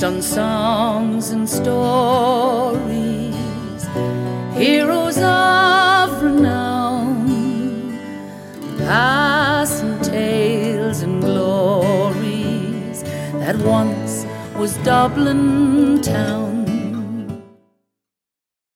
based on songs and stories, heroes of renown, past and tales and glories that once was Dublin town.